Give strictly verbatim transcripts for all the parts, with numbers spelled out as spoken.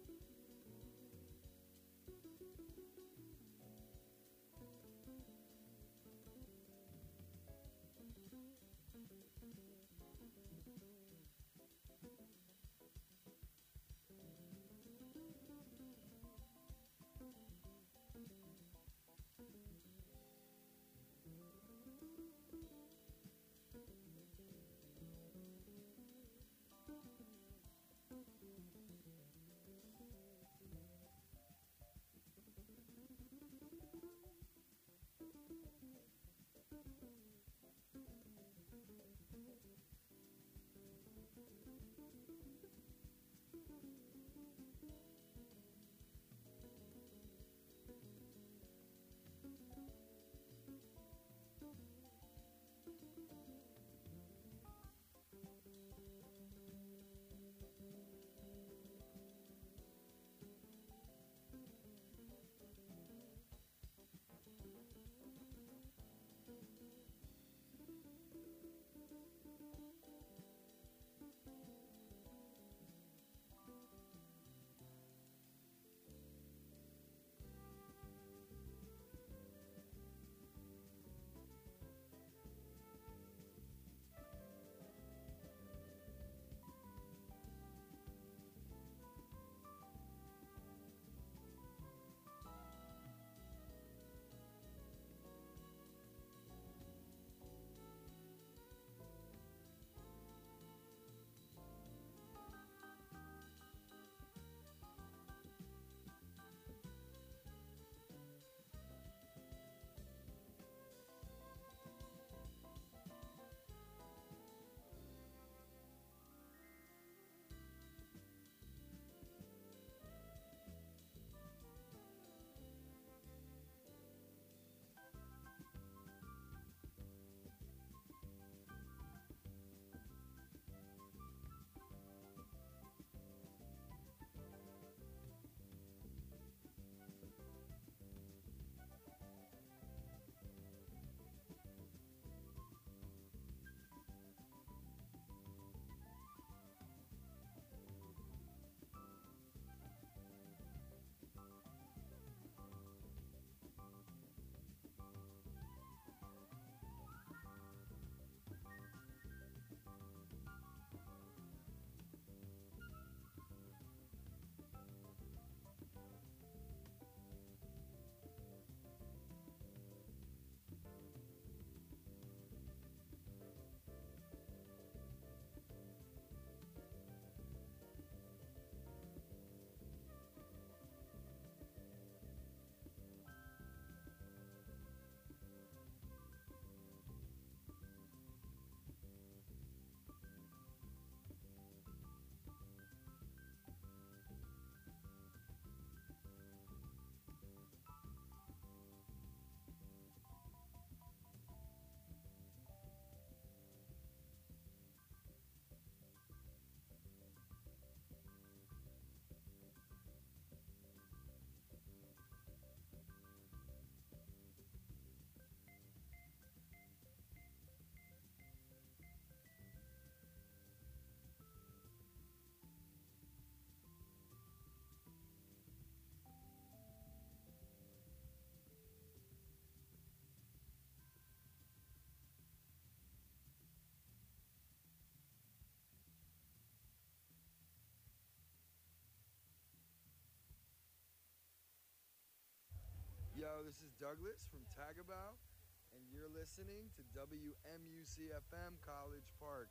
Yo, this is Douglas from Tagabow, and you're listening to W M U C F M College Park.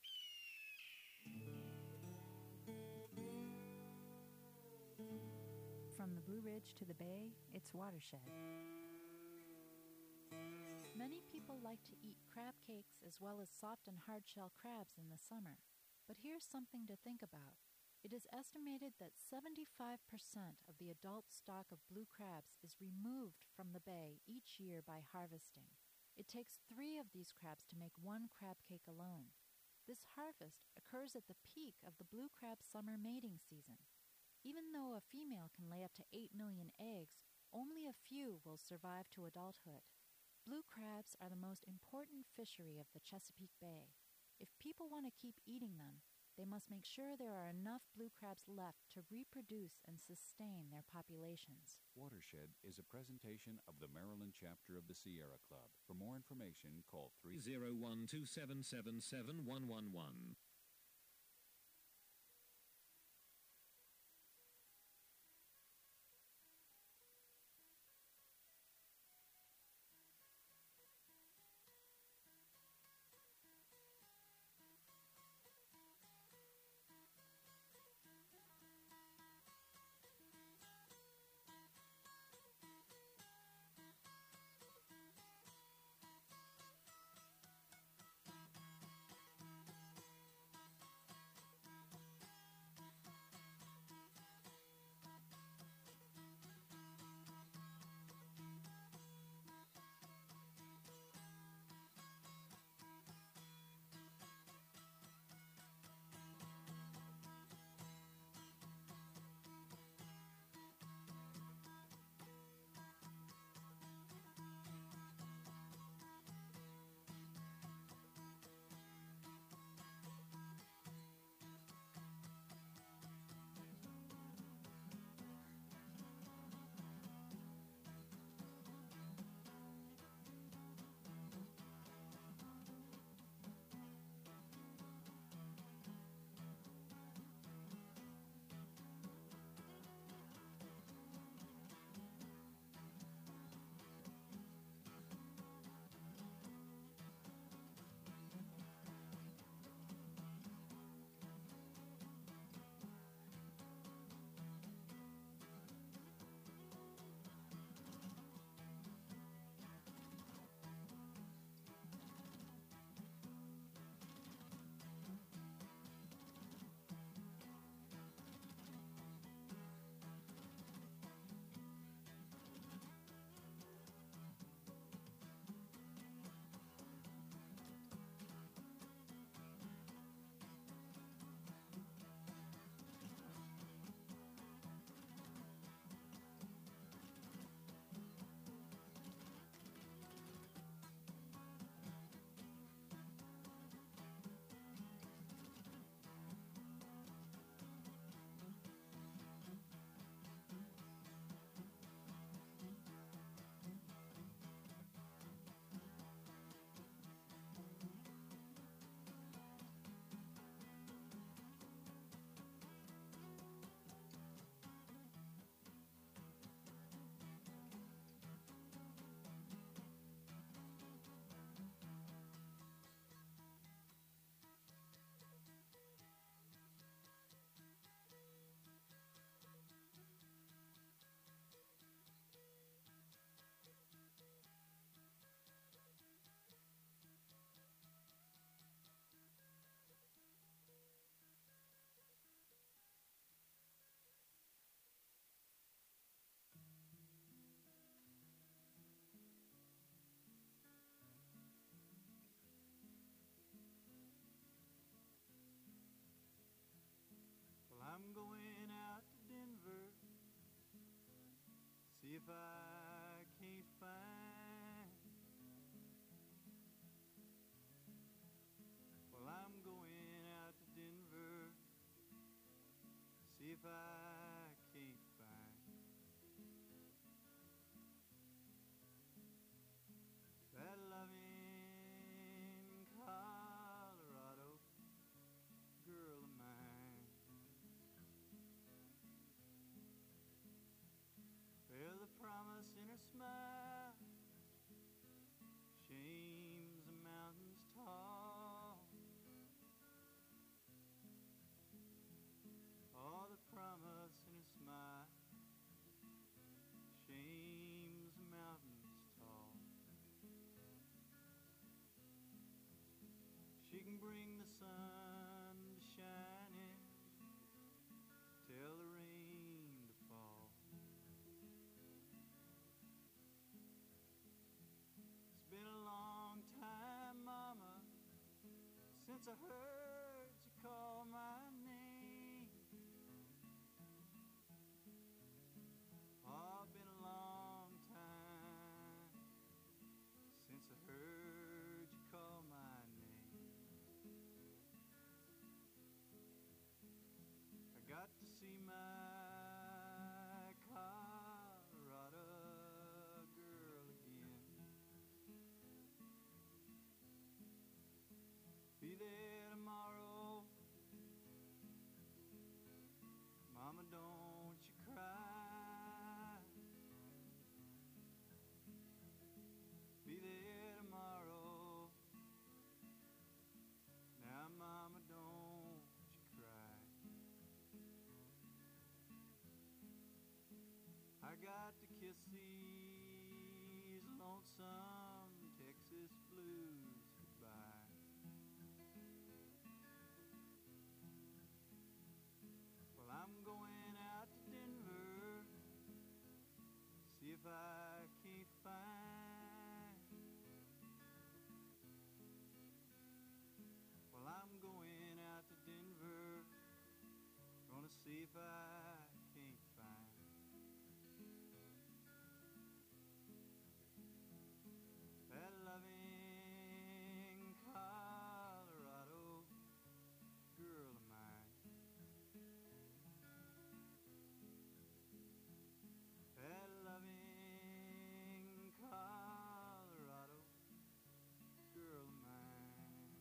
From the Blue Ridge to the Bay, it's Watershed. Many people like to eat crab cakes as well as soft and hard-shell crabs in the summer. But here's something to think about. It is estimated that seventy-five percent of the adult stock of blue crabs is removed from the bay each year by harvesting. It takes three of these crabs to make one crab cake alone. This harvest occurs at the peak of the blue crab summer mating season. Even though a female can lay up to eight million eggs, only a few will survive to adulthood. Blue crabs are the most important fishery of the Chesapeake Bay. If people want to keep eating them, They must make sure there are enough blue crabs left to reproduce and sustain their populations. Watershed is a presentation of the Maryland chapter of the Sierra Club. For more information, call three oh one, two seven seven, seven one one one. See if I can't find. Well, I'm going out to Denver. See if I can't find that loving Colorado girl of mine. Well, the promise in her smile shames the mountains tall. Oh, the promise in her smile shames the mountains tall. She can bring the sun to shine in, tell the rain to fall. It's been a long time, Mama, since I heard you call my name. Oh, it's been a long time since I heard you call my name. lonesome Texas blues goodbye. Well, I'm going out to Denver, see if I can't find. Well, I'm going out to Denver, gonna see if I can't find that loving Colorado girl of mine. That loving Colorado girl of mine.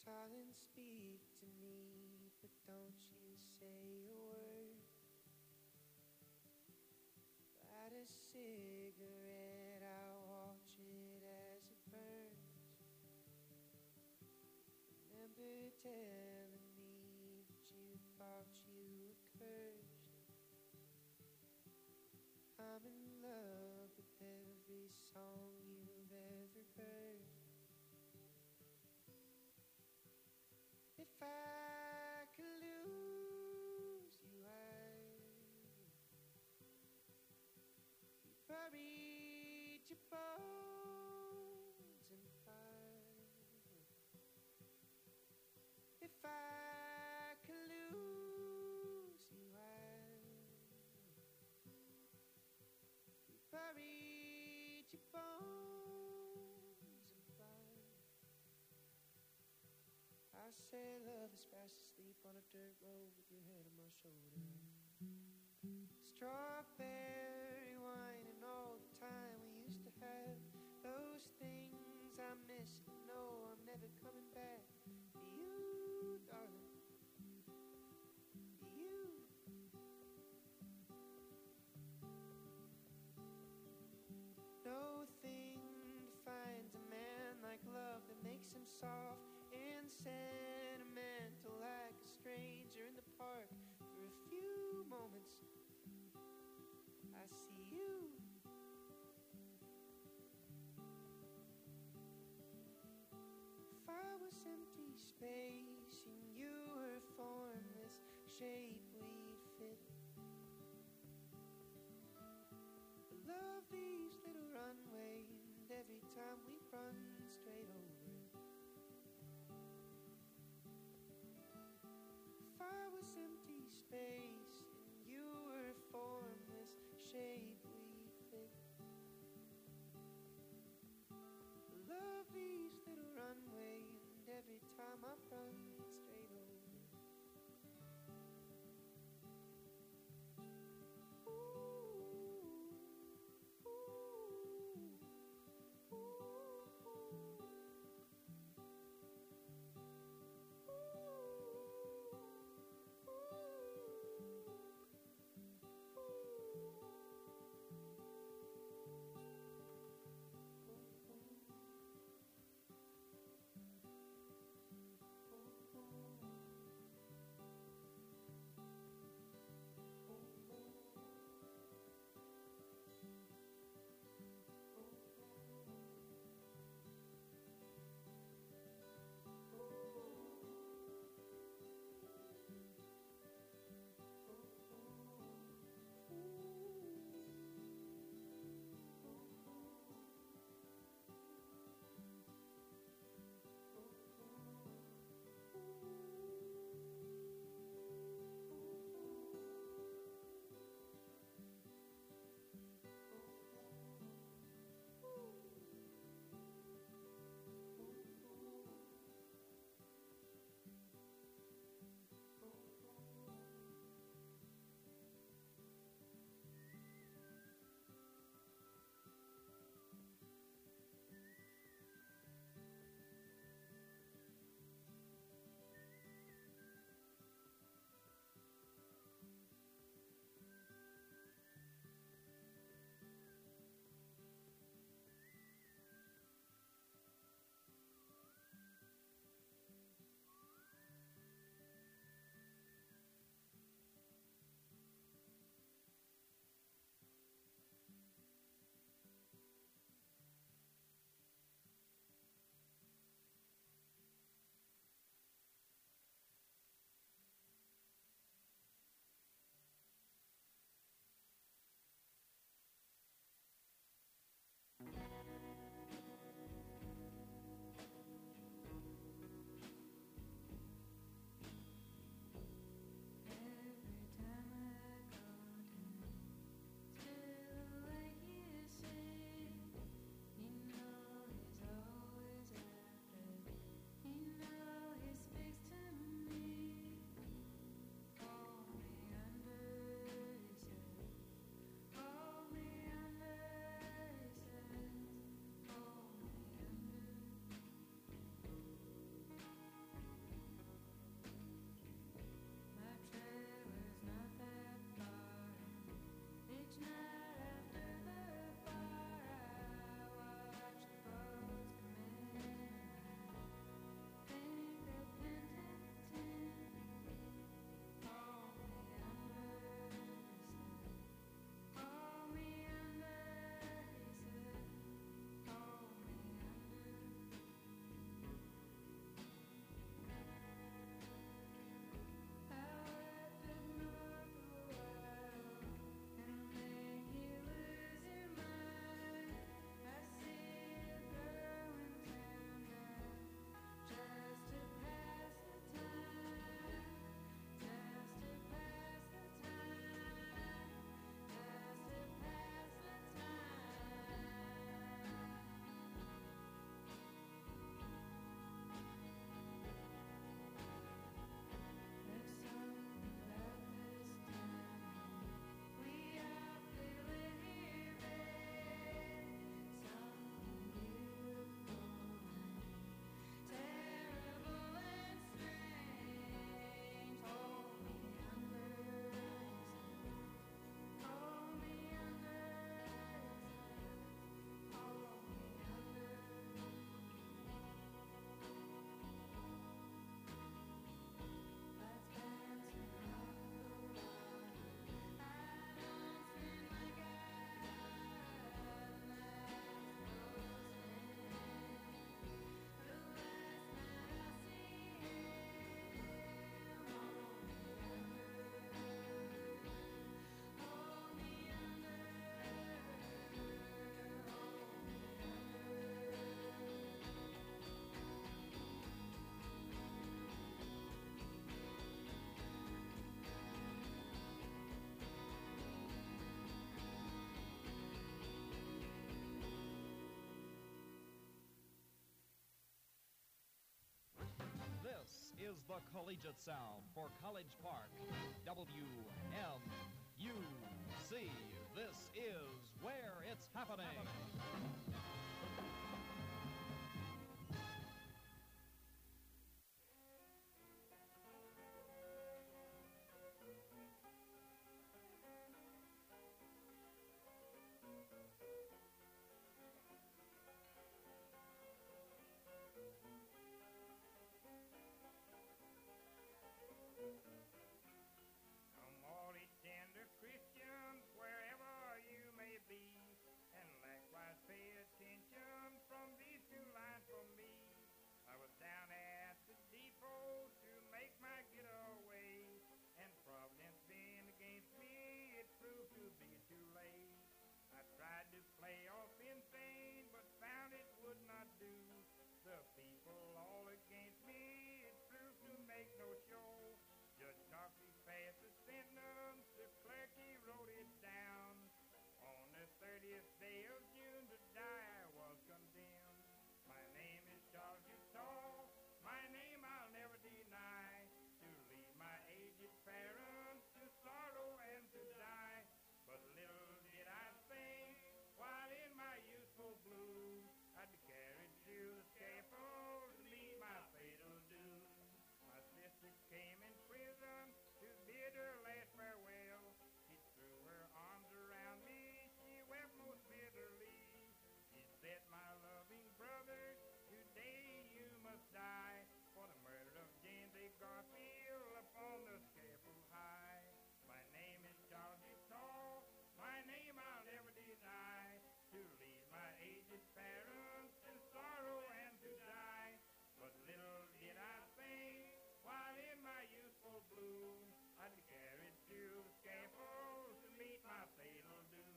Darling, speak to me, but don't you say a word. Light a cigarette, I'll watch it as it burns. Remember telling me that you thought you were cursed. I'm in love with every song you've ever heard. If I could lose you, I'd buried your bones in fire. If I could lose you, I'd buried your bones in fire. I say love is fast asleep on a dirt road with your head on my shoulder. Strawberry wine and all the time we used to have. Those things I miss, but no, I'm never coming back. To you, darling, to you. No thing defines a man like love that makes him soft and sentimental, like a stranger in the park. For a few moments I see you. If I was empty space and you were formless shape, we'd fit. I love these little runways, and every time we run straight over it. If I was empty space and you were formless shape, we'd fit. I love these little runways, and every time I run straight over it. is the collegiate sound for College Park. W M U C. This is where it's happening. Come all ye tender Christians, wherever you may be, and likewise pay attention from these two lines for me. I was down at the depot to make my getaway, and Providence being against me, it proved to be too late. I tried to play off insane, but found it would not do. The people all against me, it proved to make no show. Judge Coxey passed the sentence, the clerk he wrote it down. On the thirtieth day of June to die I was condemned. My name is Charles Utah, my name I'll never deny. To leave my aged parents to sorrow and to die. But little did I think, while in my youthful bloom, I'd be carried to the scaffold to meet my fatal doom. My sister came in prison to bid her last farewell. She threw her arms around me, she wept most bitterly. She said, my loving brother, today you must die for the murder of James A. Garfield upon the scaffold high. My name is Charles Utah, my name I'll never deny. To leave my aged parents in sorrow and to die. But little did I think, while in my youthful bloom, I'd be carried to the scaffold to meet my fatal doom.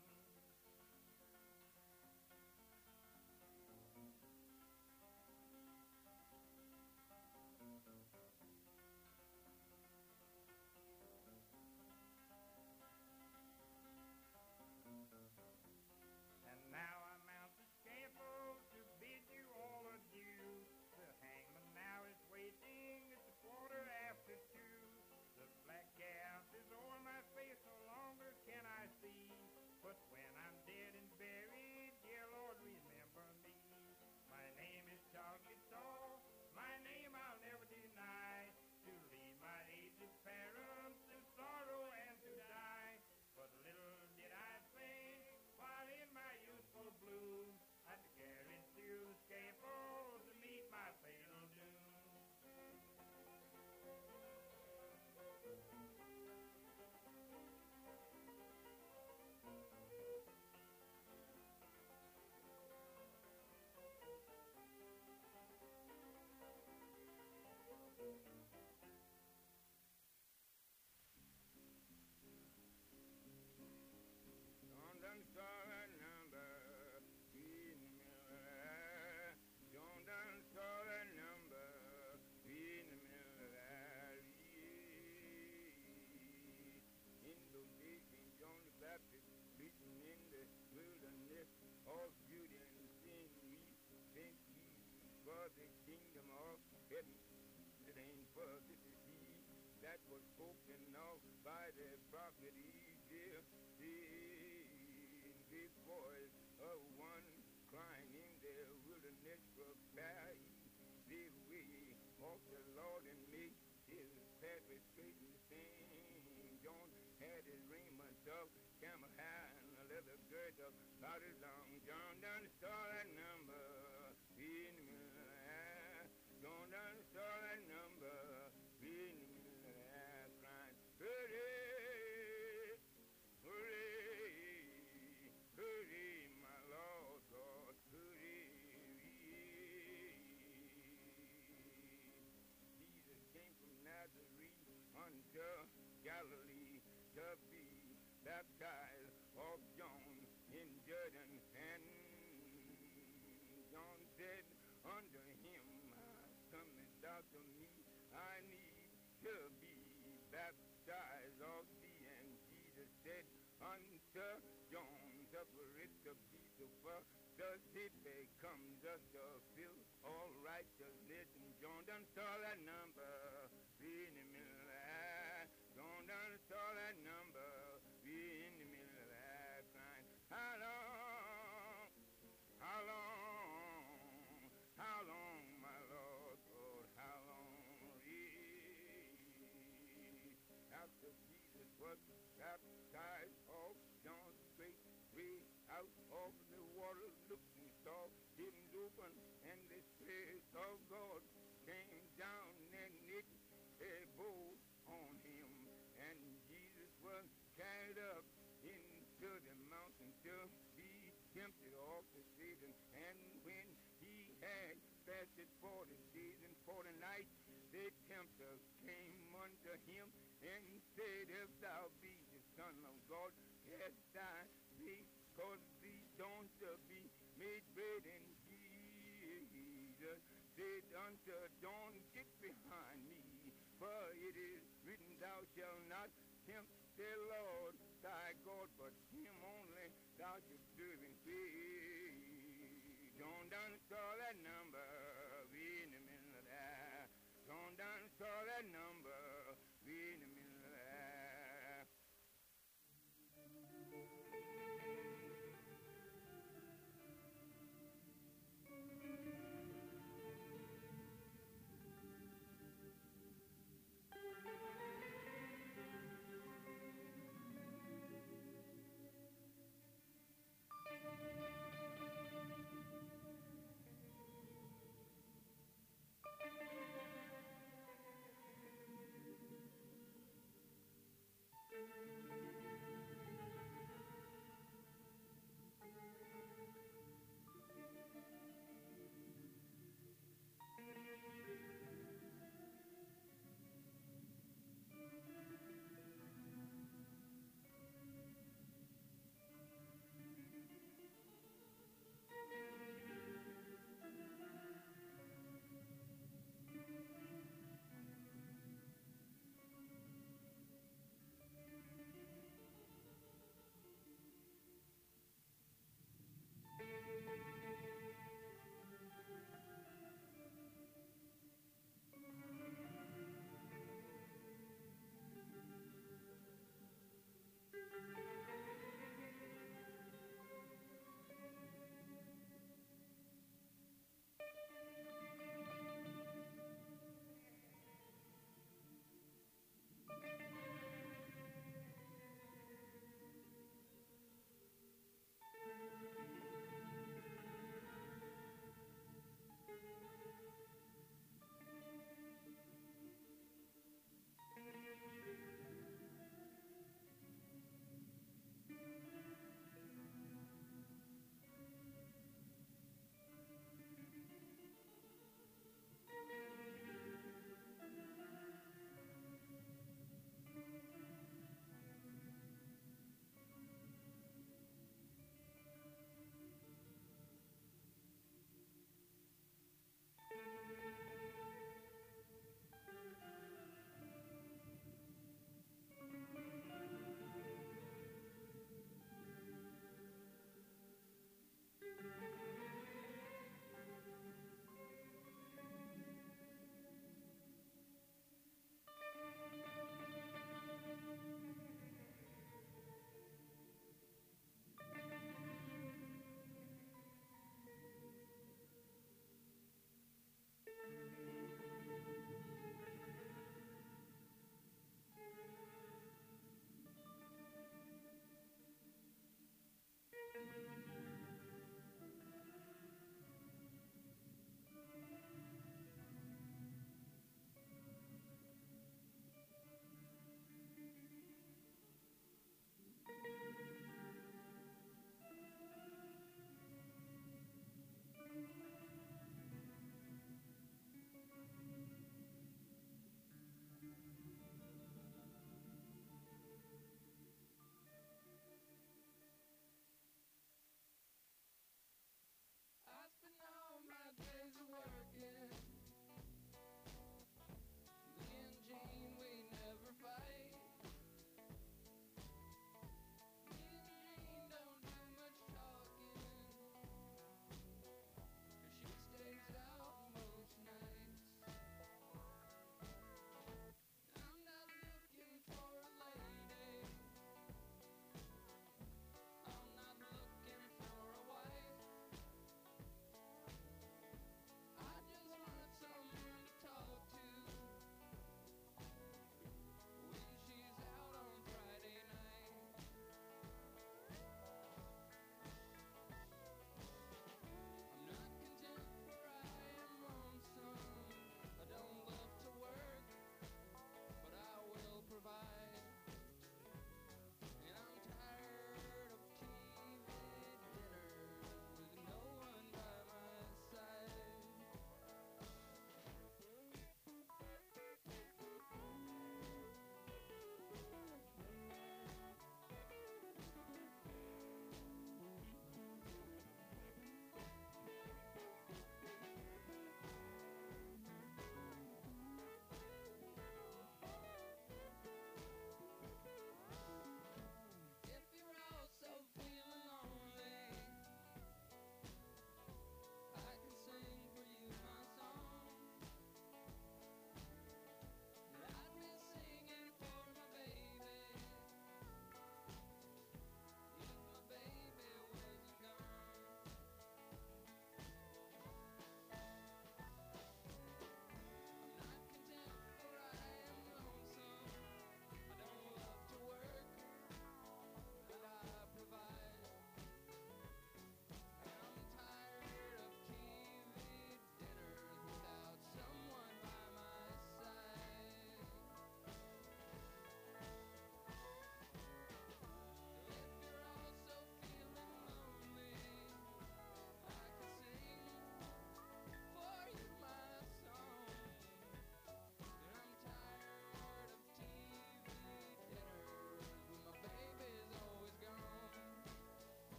And now I mount the scaffold to bid you all adieu. The hangman now is waiting at the quarter after two. The black cast is o'er my face, no longer can I see. But when I'm dead and buried, dear Lord, remember me. My name is Charles Utah, my name I'll never deny. To leave my aged parents in sorrow and to die. But little did I think, while in my youthful bloom, I'd be carried to the scaffold to meet my fatal doom. John done saw a number in the mirror. John done saw a number in the mirror. In those days, Saint John the Baptist preaching in the wilderness, all beauty and sin we sent ye for the kingdom of heaven. It ain't for this is he that was spoken of by the prophet Ezekiel. His voice of one crying in the wilderness, prepare ye the way of the Lord and make his pathway straight and Saint John had his raiment of camel hair and a leather girdle about his long. John done saw that number in the mirror. John done saw that number in the mirror, crying, hurry, hurry, hurry, my Lord God, hurry. Jesus came from Nazareth unto Galilee to be baptized of John in Jordan, and John said unto him, comest thou to me? I need to be baptized of thee. And Jesus said unto John, separate the people, for thus it becomes us to fill all righteousness. And John done saw that number out of the water, looked and saw heavens open, and the Spirit of God came down and it abode on him. And Jesus was carried up into the mountain to be tempted of the Satan. And when he had fasted forty days and forty nights, the tempter came unto him and said, If thou be the Son of God, cast thy thee, cause thee don't uh, be made bread. And Jesus said unto John, Get behind me, for it is written, Thou shalt not tempt the Lord thy God, but him only thou shalt serve and pray. John done saw that number, we in the middle of that. John done saw that number, we in the middle of that.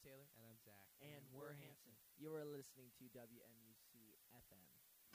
Taylor. And I'm Zach. And we're Hanson. You are listening to W M U C F M.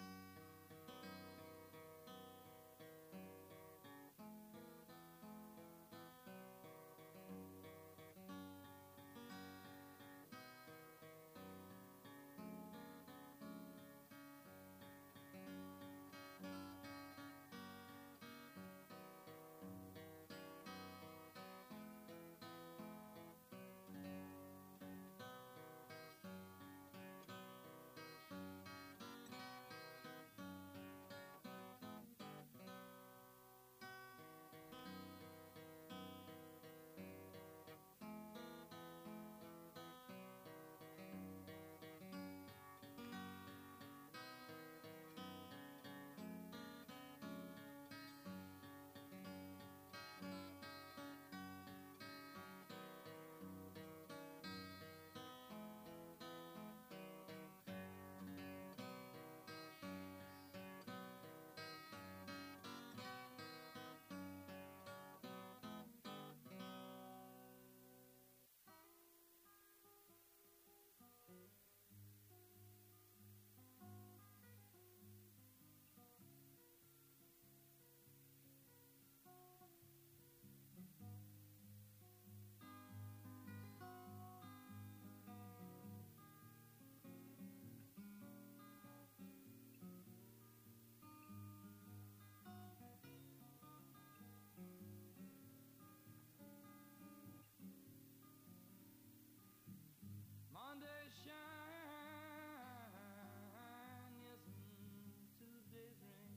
Monday shine, yes, mm, Tuesday's rain.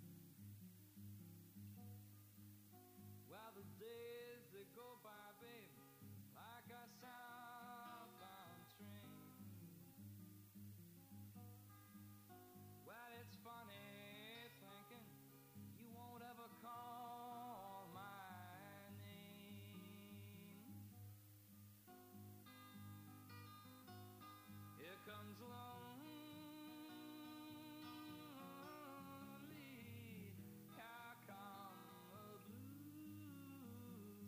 Well, the days they go by, babe, like a southbound train. Well, it's funny thinking you won't ever call my name. Here comes lonely, here come the blues.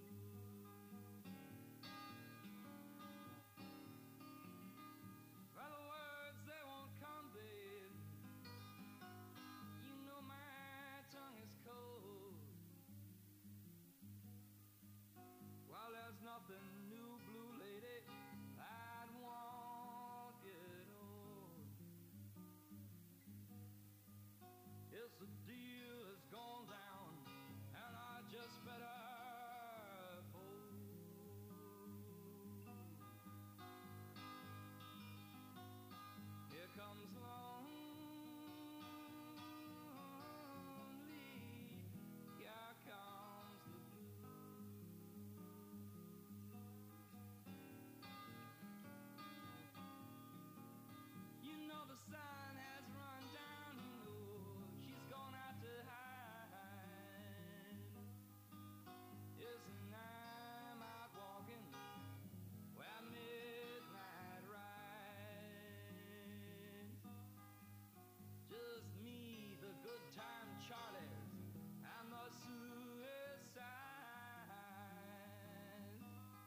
Well, the words, they won't come, babe. You know my tongue is cold. Well, there's nothing new, blue lady, that won't get old. Yes, the deal has gone down, and I just better fold. Here comes lonely, here comes the blues. You know the sun has run down, you know she's gone out to hide. Yes, and I'm out walking where midnight rides. Just me, the good time Charlies, and the suicides.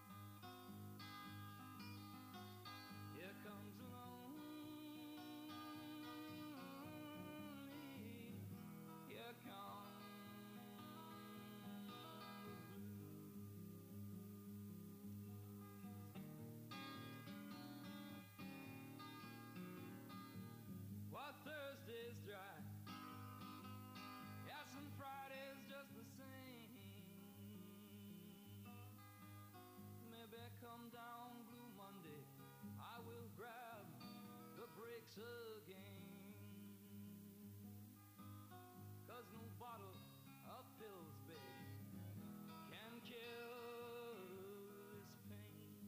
Here comes lonely, here comes the blues. Well, Thursday's dry, yes, and Friday's just the same. Maybe come down Blue Monday, I will grab the brakes again. 'Cause no bottle of pills, babe, can kill this pain.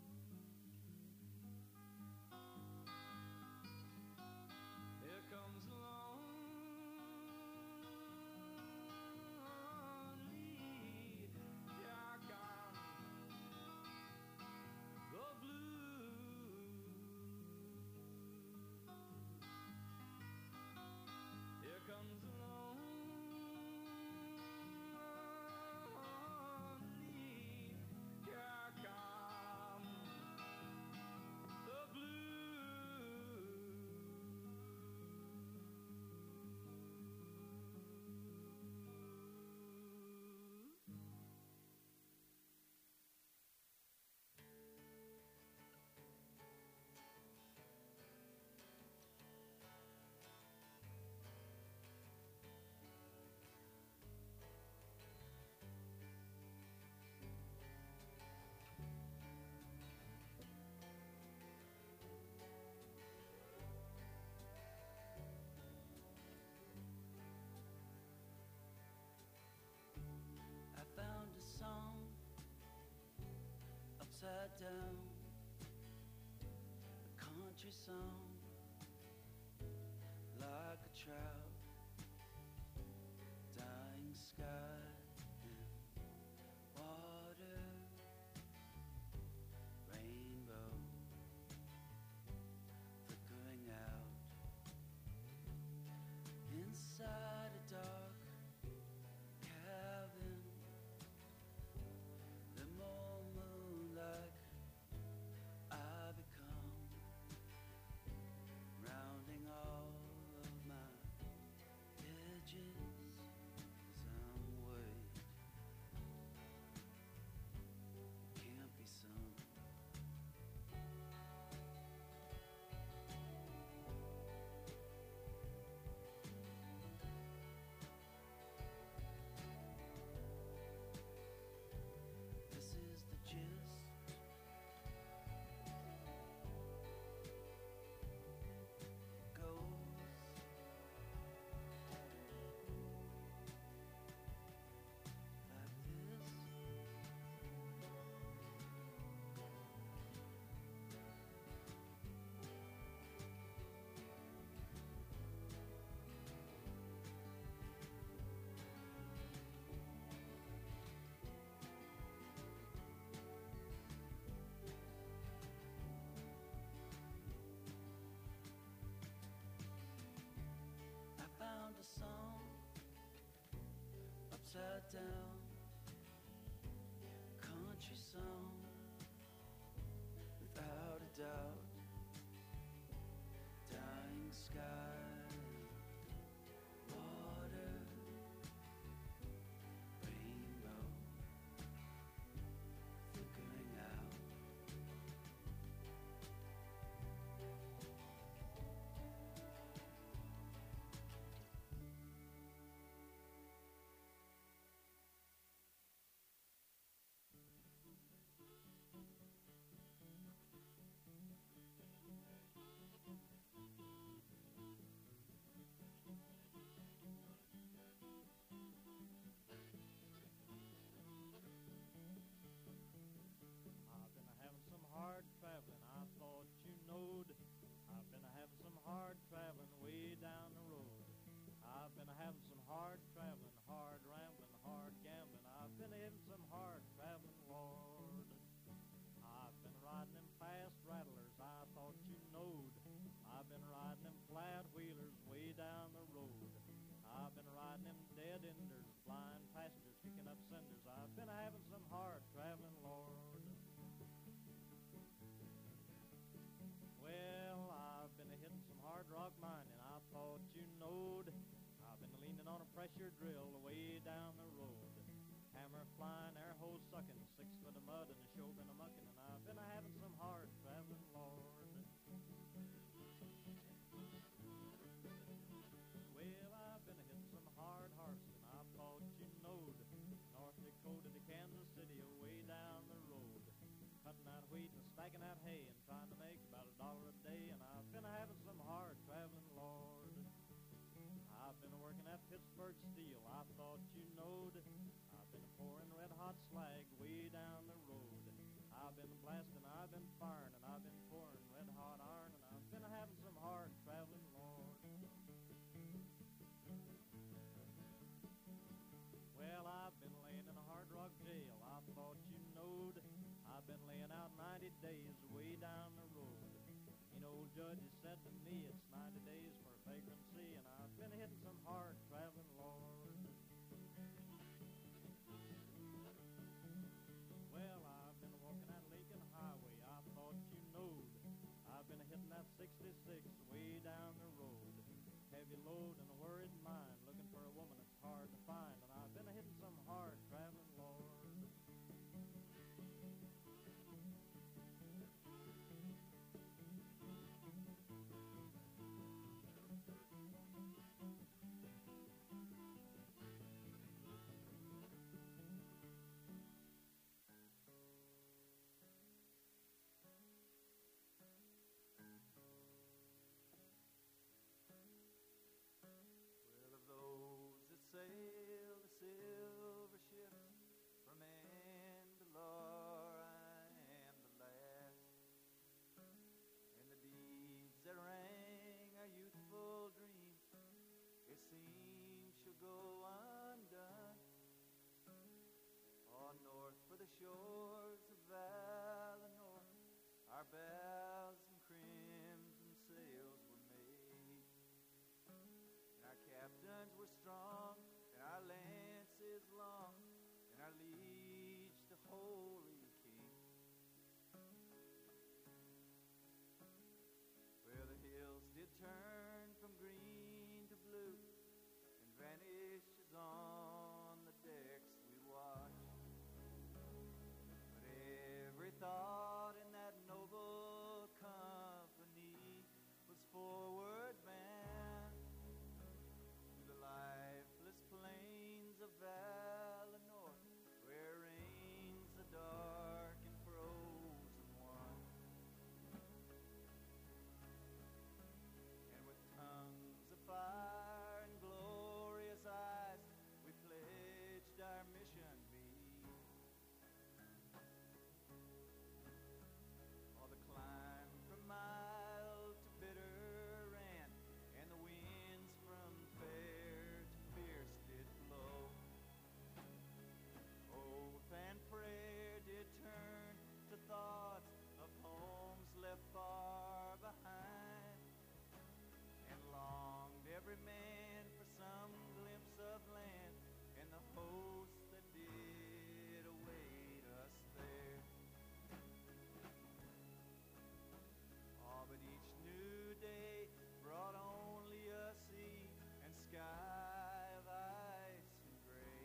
Here comes lonely, here comes the blues. upside down, a country song, like a trout, dying sky and water, rainbow flickering out, inside a dark cabin, the more moonlight I become, rounding all of my edges as I'm weighed. Can't be sun. This is the gist. Goes like this. I found a song upside down, country song, without a doubt, dying sky, water, rainbow flickering out. I've been having some hard traveling, I thought you knowed. I've been having some hard traveling way down the road. I've been having some hard traveling, hard rambling, hard gambling. I've been having some hard traveling, Lord. I've been riding them fast rattlers, I thought you knowed. I've been riding them flat wheelers way down the road. I've been riding them dead enders, flying passengers, kicking up cinders. I've been having some hard traveling, Lord. Well, I've been hitting some hard rock mining, I thought you knowed. I've been leaning on a pressure drill way down the road. Hammer flying, air hose sucking, six foot of mud and a shoulder and a mucking. And I've been having some hard traveling, Lord. Well, I've been hitting some hard harvesting, I thought you knowed. North Dakota to Kansas City, way down the road. Cutting out wheat and stacking out hay and trying to make about a dollar a day. And I've been having some hard traveling, Lord. I've been working at Pittsburgh Steel, I thought you knowed. I've been pouring red hot slag way down the road. I've been blasting, I've been firing, and I've been pouring red hot iron. And I've been having some hard traveling, Lord. Well, I've been laying in a hard rock jail, I thought you knowed. I've been laying out ninety days way down the road. You know, old judge has said to me it's ninety days for vagrancy. And I've been hitting some hard traveling, Lord. Well, I've been walking that Lincoln Highway, I thought you knowed. I've been hitting that sixty-six way down the road. Heavy load and a worried mind, looking for a woman that's hard to find. And I've been hitting some hard traveling, Lord. holy king, where the hills did turn from green to blue and vanish as on the decks we watched. But every thought in that noble company was forward bound to the lifeless plains of Valinor, where reigns the dark and frozen one. And with tongues of fire and glorious eyes, we pledged our mission be. All the climb from mild to bitter ran, and the winds from fair to fierce did blow. Oath and prayer did turn to thoughts of homes left far behind, and longed every man for some glimpse of land and the host that did await us there. Ah, but each new day brought only a sea and sky of ice and gray.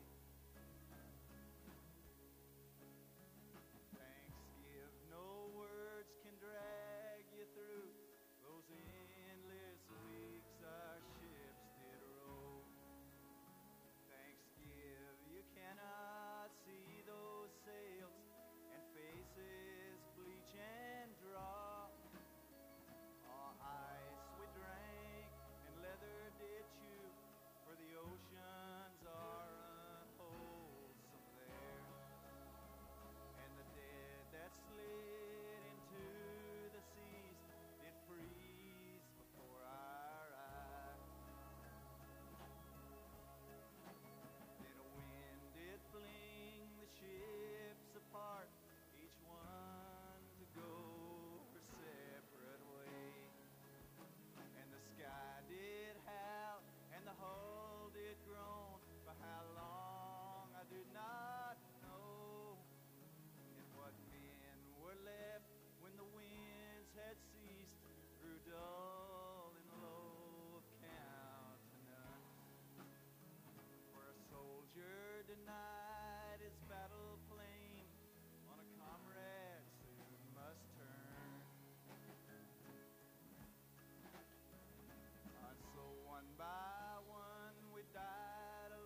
Thanks give, no words can drag you through those endless weeks our ships did row. Thanks give, you cannot see those sails and faces bleach and draw. All ice we drank and leather did chew, for the oceans are unwholesome there. And the dead that slid into the seas did freeze before our eyes. Then a wind did fling the ships apart, each one to go her separate way. And the sky did howl and the hull did groan, for how long I do not know. And what men were left when the winds had ceased grew dull